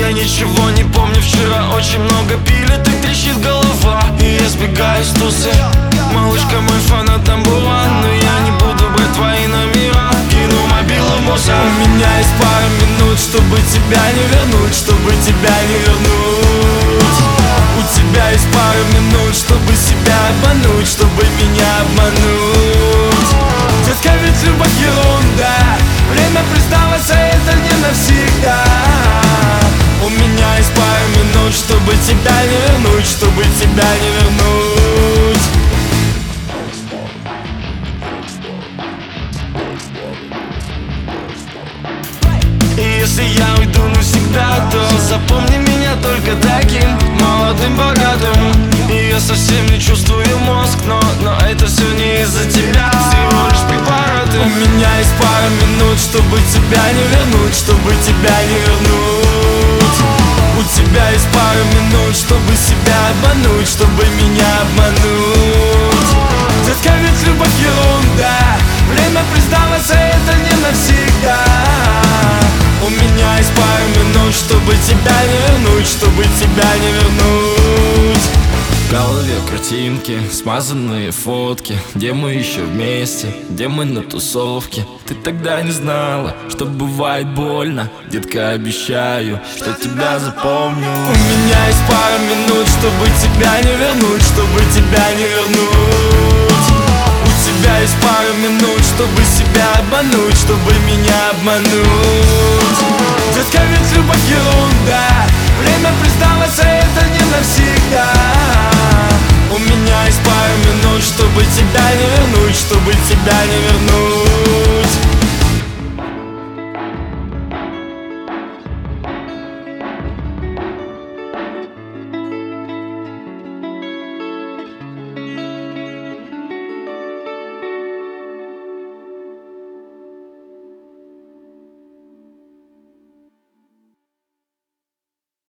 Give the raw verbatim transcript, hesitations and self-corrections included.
я ничего не помню. Вчера очень много пили, так трещит голова, и я сбегаю с тусы. Малышка, мой фанат number one, но я не буду брать твои номера. Кину мобилу в мусор. У меня есть пара минут, чтобы тебя не вернуть, чтобы тебя не вернуть. У тебя есть пара минут, чтобы себя обмануть, чтобы меня обмануть. Детка, ведь любовь ерунда, время признаваться, это не навсегда. У меня есть пара минут, чтобы тебя не вернуть, чтобы тебя не вернуть. И если я уйду навсегда, то запомни меня только таким молодым, богатым. И я совсем не чувствую мозг, но, но это все не из-за тебя, всего лишь препараты. У меня есть пара минут, чтобы тебя не вернуть, чтобы тебя не вернуть. У тебя есть пара минут, чтобы себя обмануть, чтобы меня обмануть. Детка, ведь любовь ерунда, время признаваться, это не навсегда. У меня есть пара минут, чтобы тебя не вернуть, чтобы тебя не вернуть. В голове картинки, смазанные фотки, где мы еще вместе, где мы на тусовке. Ты тогда не знала, что бывает больно. Детка, обещаю, что тебя запомню. У меня есть пара минут, чтобы тебя не вернуть, чтобы тебя не вернуть. У тебя есть пара минут, чтобы себя обмануть, чтобы меня обмануть. Детка, ведь любовь ерунда, время признаваться, это не навсегда. У меня есть пара минут, чтобы тебя не вернуть, чтобы тебя не вернуть.